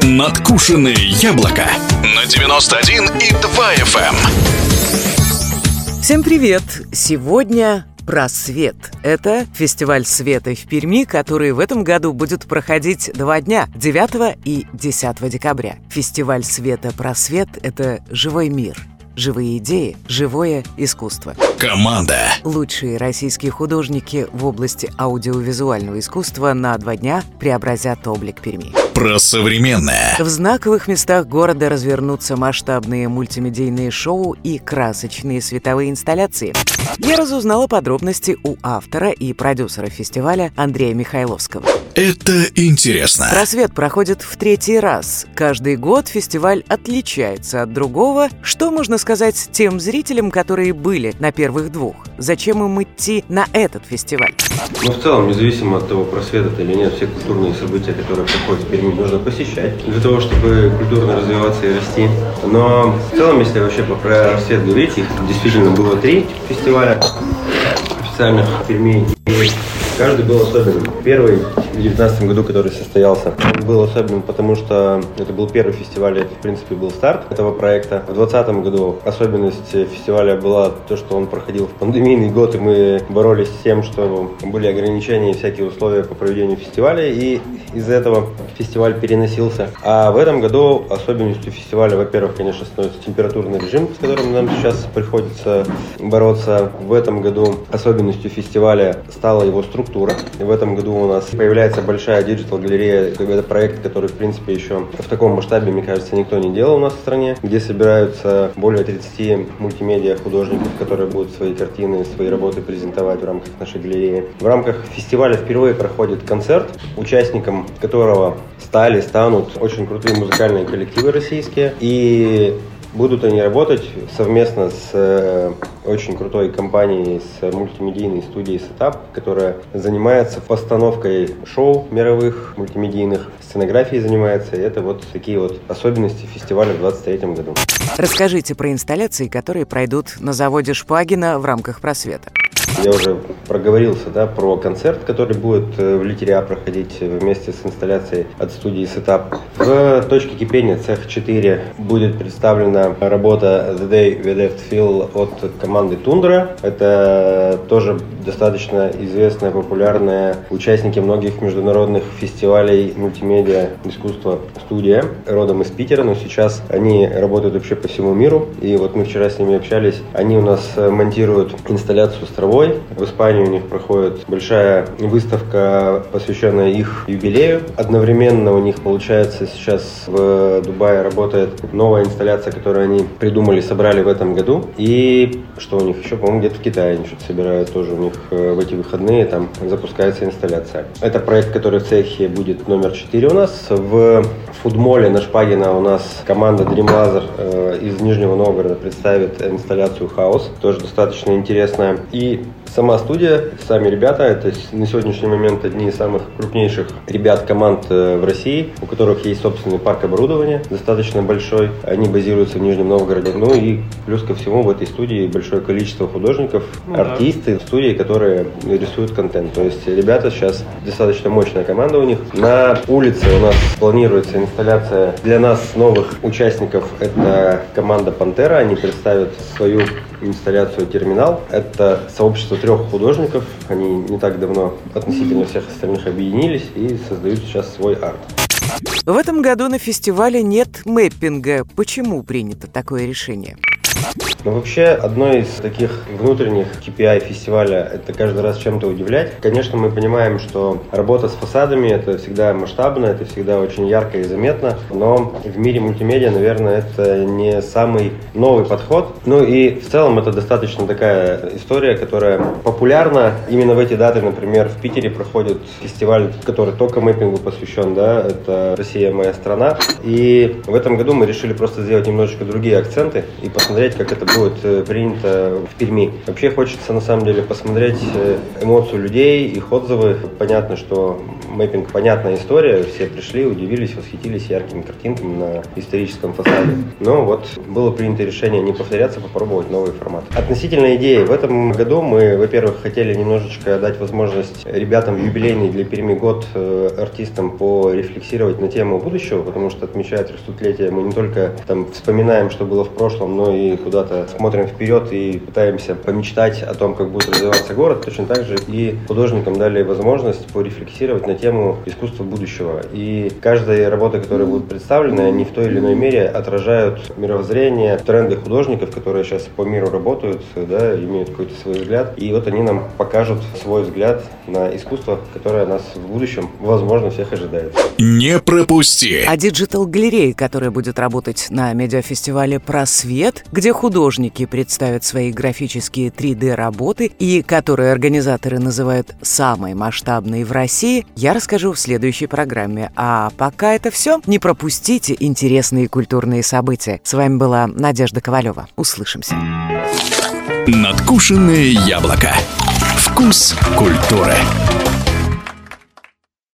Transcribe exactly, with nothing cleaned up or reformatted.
Надкушенные яблоко на девяносто один и два эф эм. Всем привет! Сегодня «Просвет». Это фестиваль света в Перми, который в этом году будет проходить два дня, девятого и десятого декабря. Фестиваль света «Просвет» — это живой мир. Живые идеи, живое искусство. Команда. Лучшие российские художники в области аудиовизуального искусства на два дня преобразят облик Перми. Про современное. В знаковых местах города развернутся масштабные мультимедийные шоу и красочные световые инсталляции. Я разузнала подробности у автора и продюсера фестиваля Андрея Михайловского. Это интересно. «Просвет» проходит в третий раз. Каждый год фестиваль отличается от другого. Что можно сказать тем зрителям, которые были на первых двух? Зачем им идти на этот фестиваль? Ну, в целом, независимо от того, просвет это или нет, все культурные события, которые проходят в Перми, нужно посещать для того, чтобы культурно развиваться и расти. Но в целом, если вообще про просвет говорить, их действительно было три фестиваля официальных в Перми. И каждый был особенным. Первый в две тысячи девятнадцатом году, который состоялся, он был особенным, потому что это был первый фестиваль, это, в принципе, был старт этого проекта. В двадцатом году особенность фестиваля была то, что он проходил в пандемийный год, и мы боролись с тем, что были ограничения и всякие условия по проведению фестиваля, и из-за этого фестиваль переносился. А в этом году особенностью фестиваля, во-первых, конечно, становится температурный режим, с которым нам сейчас приходится бороться. В этом году особенностью фестиваля стала его структура. И в этом году у нас появляется большая диджитал-галерея. Это проект, который, в принципе, еще в таком масштабе, мне кажется, никто не делал у нас в стране, где собираются более тридцати мультимедиа-художников, которые будут свои картины, свои работы презентовать в рамках нашей галереи. В рамках фестиваля впервые проходит концерт, участником которого стали, станут очень крутые музыкальные коллективы российские. И будут они работать совместно с э, очень крутой компанией, с мультимедийной студией Setup, которая занимается постановкой шоу мировых мультимедийных, сценографией занимается. И это вот такие вот особенности фестиваля в двадцать третьем году. Расскажите про инсталляции, которые пройдут на заводе Шпагина в рамках «Просвета». Я уже проговорился, да, про концерт, который будет в Литере А проходить вместе с инсталляцией от студии Setup. В точке кипения цех четыре будет представлена работа The Day We Left Phil от команды Тундра. Это тоже достаточно известная, популярная, участники многих международных фестивалей мультимедиа искусства студия, родом из Питера, но сейчас они работают вообще по всему миру. И вот мы вчера с ними общались. Они у нас монтируют инсталляцию с травой. В Испании у них проходит большая выставка, посвященная их юбилею. Одновременно у них, получается, сейчас в Дубае работает новая инсталляция, которую они придумали, собрали в этом году. И что у них еще, по-моему, где-то в Китае они что-то собирают тоже. У них в эти выходные там запускается инсталляция. Это проект, который в цехе будет номер четыре у нас. В фудмоле на Шпагина у нас команда Dream Laser э, из Нижнего Новгорода представит инсталляцию «Хаос». Тоже достаточно интересная. И сама студия, сами ребята, это на сегодняшний момент одни из самых крупнейших ребят команд в России, у которых есть собственный парк оборудования, достаточно большой. Они базируются в Нижнем Новгороде. Ну и плюс ко всему в этой студии большое количество художников, ну, артисты в студии, которые рисуют контент. То есть ребята сейчас достаточно мощная команда у них. На улице у нас планируется инсталляция для нас новых участников. Это команда «Пантера». Они представят свою инсталляцию «Терминал». Это сообщество трех художников. Они не так давно относительно всех остальных объединились и создают сейчас свой арт. В этом году на фестивале нет мэппинга. Почему принято такое решение? Но вообще, одно из таких внутренних кей пи ай фестиваля – это каждый раз чем-то удивлять. Конечно, мы понимаем, что работа с фасадами – это всегда масштабно, это всегда очень ярко и заметно, но в мире мультимедиа, наверное, это не самый новый подход. Ну и в целом это достаточно такая история, которая популярна. Именно в эти даты, например, в Питере проходит фестиваль, который только мэппингу посвящен, да, это «Россия – моя страна». И в этом году мы решили просто сделать немножечко другие акценты и посмотреть, как это будет принято в Перми. Вообще хочется на самом деле посмотреть эмоцию людей, их отзывы. Понятно, что мэппинг — понятная история, все пришли, удивились, восхитились яркими картинками на историческом фасаде. Но вот было принято решение не повторяться, попробовать новый формат. Относительно идеи, в этом году мы, во-первых, хотели немножечко дать возможность ребятам в юбилейный для Перми год, артистам, порефлексировать на тему будущего, потому что, отмечая трехсотлетие, мы не только там вспоминаем, что было в прошлом, но и куда-то смотрим вперед и пытаемся помечтать о том, как будет развиваться город. Точно так же и художникам дали возможность порефлексировать на тему искусства будущего. И каждая работа, которая будет представлена, они в той или иной мере отражают мировоззрение, тренды художников, которые сейчас по миру работают, да, имеют какой-то свой взгляд. И вот они нам покажут свой взгляд на искусство, которое нас в будущем, возможно, всех ожидает. Не пропусти! А диджитал-галерея, которая будет работать на медиафестивале «Просвет», где художники представят свои графические три дэ-работы и которые организаторы называют самой масштабной в России, я расскажу в следующей программе. А пока это все. Не пропустите интересные культурные события. С вами была Надежда Ковалева. Услышимся. Надкушенное яблоко. Вкус культуры.